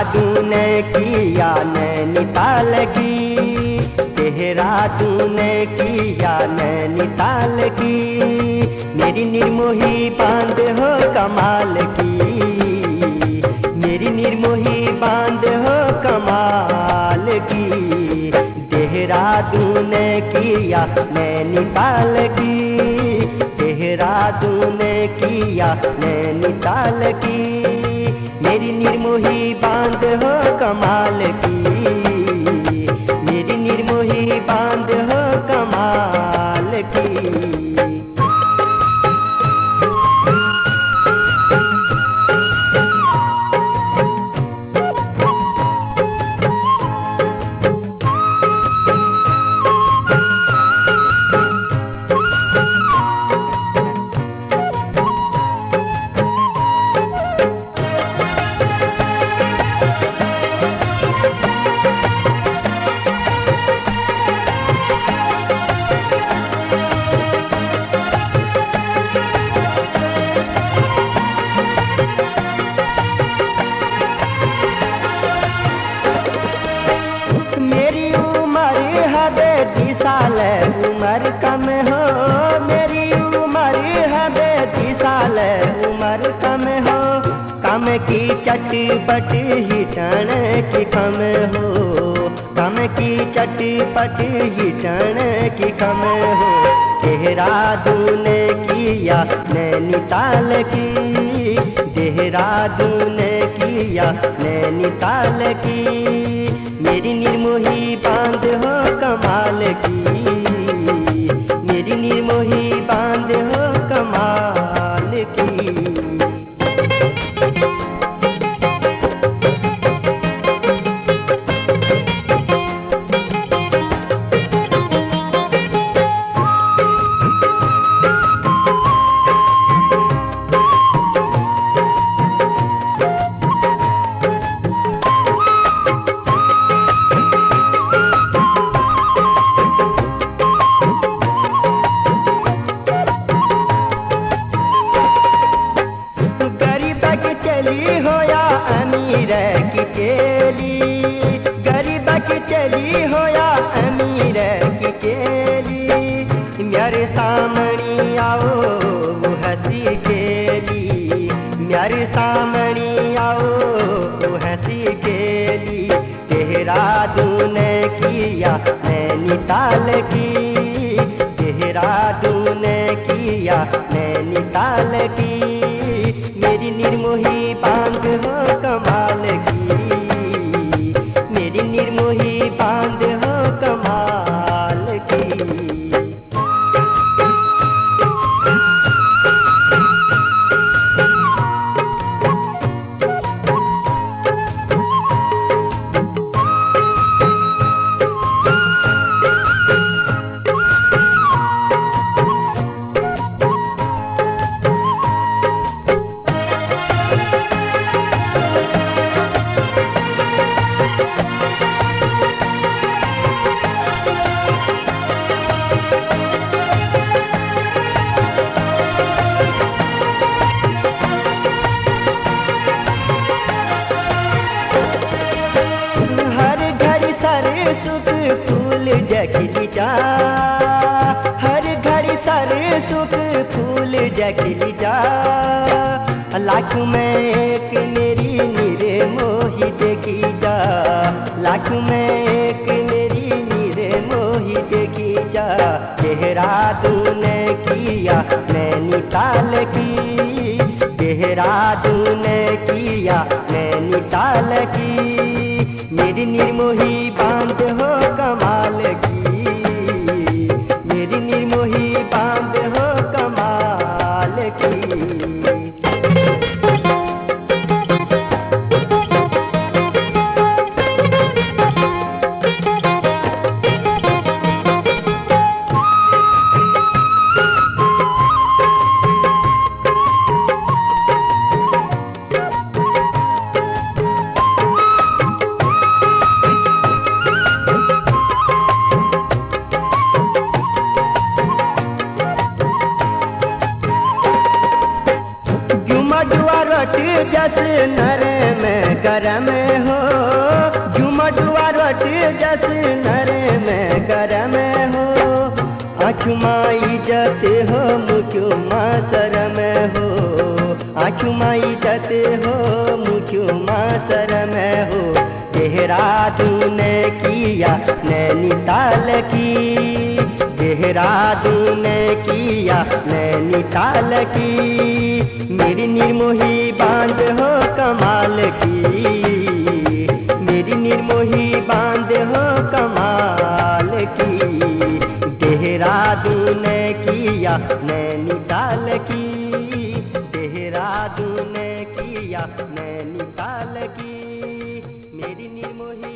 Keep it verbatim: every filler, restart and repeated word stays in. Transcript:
देहरादून किया नैनीताल की, देहरादून किया नैनीताल की, मेरी निर्मोही बांध हो कमाल की, मेरी निर्मोही बांध हो कमाल की। देहरादून किया नैनीताल की, देहरादून किया नैनीताल की, मेरी निर्मोही बांध हो कमाल की, मेरी निर्मोही बांध हो कमाल की। साल उम्र कम हो, मेरी उम्र है बैतीस साल उम्र कम हो, कम की चटपट ही टन की कम हो, कम की चटपट ही टन की कम हो। देहरादून किया नैनीताल की, देहरादून किया नैनीताल की, मेरी निर्मोही बांध हो कमाल की, मेरी निर्मोही बांध हो कमाल की। चली हो या अमीर की चेली, गरीब की चली हो या अमीर की चेली, मेरे सामने आओ वो हंसी खेली, मेरे सामने आओ वो हंसी खेली। देहरादून किया नैनीताल की, देहरादून किया नैनीताल की, मेरी निर्मोही बांध हो कमाल की, मेरी निर्मोही बांध हो कमाल की। सुख फूल जखली जा, हर घड़ी सारे सुख फूल जखली जा, लाख में एक मेरी निर्मोही देखी जा, लाख में एक मेरी निर्मोही देखी जा। देहरादून किया नैनीताल की, देहरादून किया नैनीताल की, मेरी निर्मोही बांध हो कमाल की, मेरी निर्मोही बांध हो कमाल की। जस नर में गरम हो, हो झुमटुआ रोटी जस नर में गरम हो आँखुमा इज्जत हो मुखुमा शरम हो आँखुमा इज्जत हो मुखुमा शरम हो देहरादून किया नैनीताल की देहरादून किया नैनीताल की मेरी निर्मोही बांध हो कमाल की मेरी निर्मोही बांध हो कमाल की देहरादून किया नैनीताल की देहरादून किया नैनीताल की मेरी निर्मोही